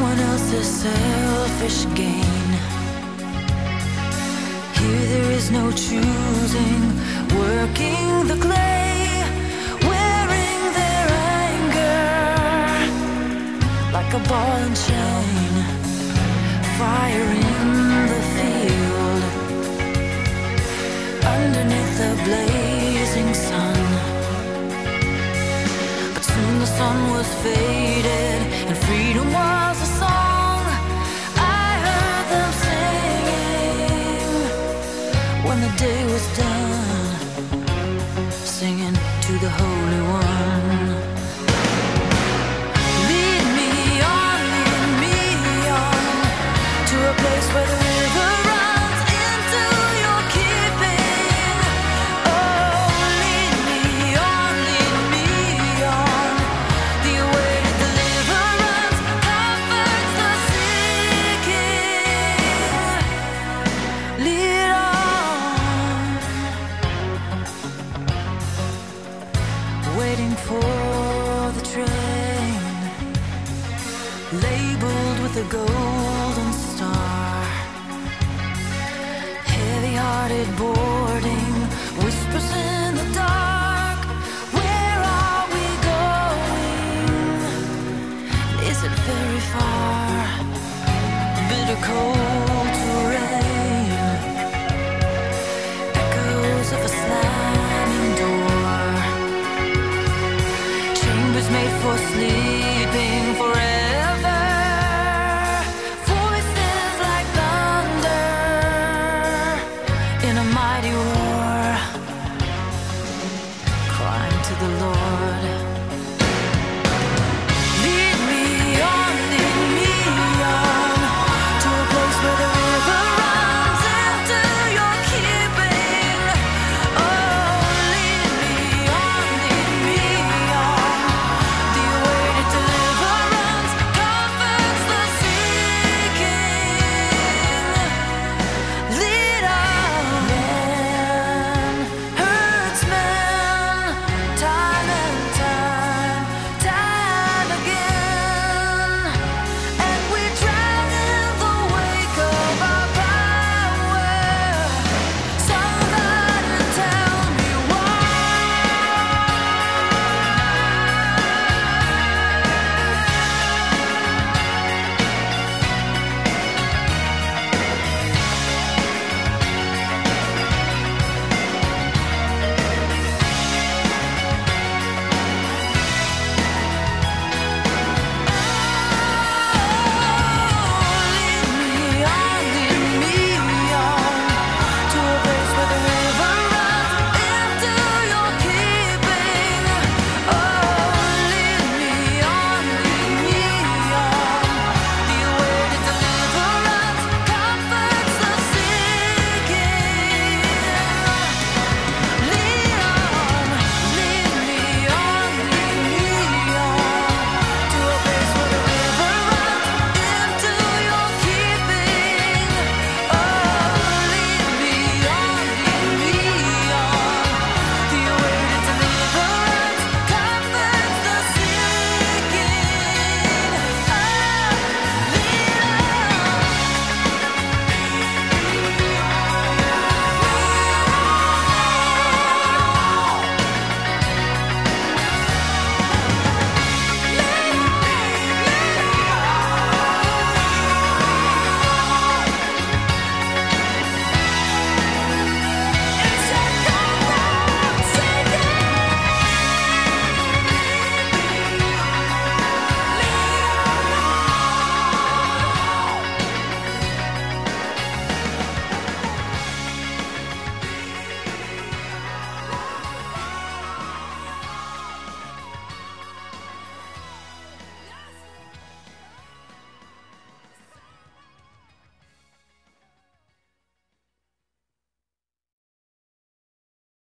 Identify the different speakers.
Speaker 1: else's selfish gain. Here there is no choosing, working the clay, wearing their anger like a ball and chain. Fire in the field, underneath the blazing sun. But soon the sun was faded and freedom was a song. I heard them singing when the day was done, singing to the Holy One. Lead me on to a place where the river runs into your keeping. Oh, lead me on, the awaited deliverance comforts the seeking. Lead on, waiting for the train, labeled with a golden star. Heavy-hearted boarding, whispers in the dark. Where are we going? Is it very far? Bitter cold